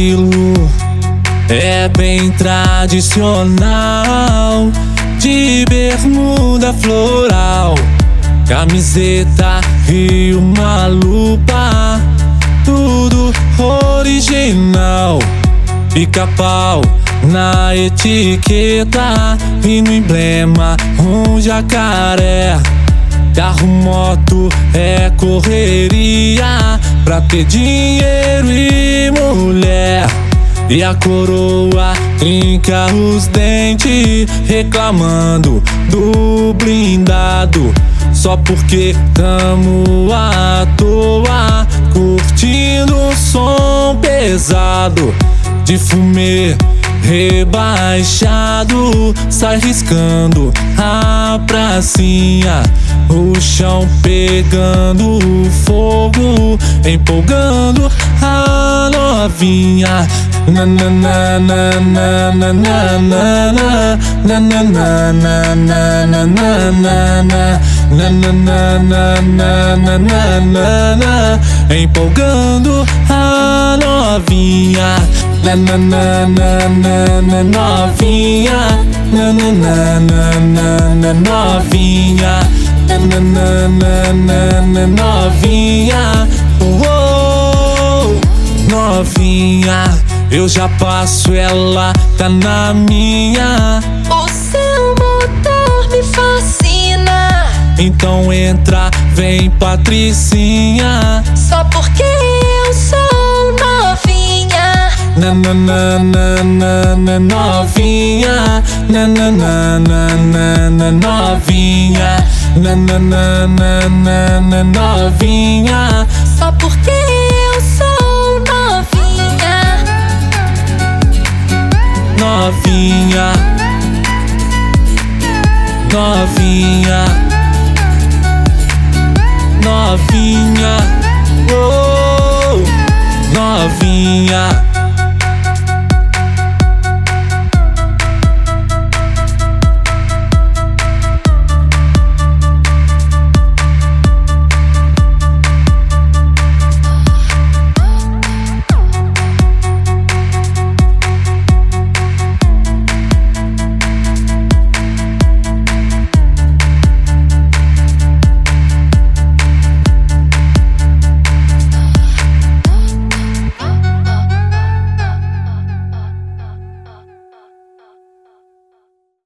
estilo é bem tradicional, de bermuda floral, camiseta e uma lupa, tudo original. Pica-pau na etiqueta e no emblema um jacaré. Carro, moto é correria pra ter dinheiro e mulher. E a coroa trinca os dentes, reclamando do blindado, só porque tamo à toa, curtindo um som pesado. De fumê rebaixado, sai riscando a pracinha, o chão pegando fogo, empolgando a novinha. Na na na na na na na na na na na na na na na, empolgando a novinha. Na na na na na novinha. Na na na na na novinha. Na na na na novinha. Oh, novinha, eu já passo, ela tá na minha. O seu motor me fascina, então entra, vem Patricinha, só porque eu sou novinha. Na na na na na novinha. Na na na na novinha. Na na na na novinha, só porque eu sou novinha. Novinha, novinha, novinha.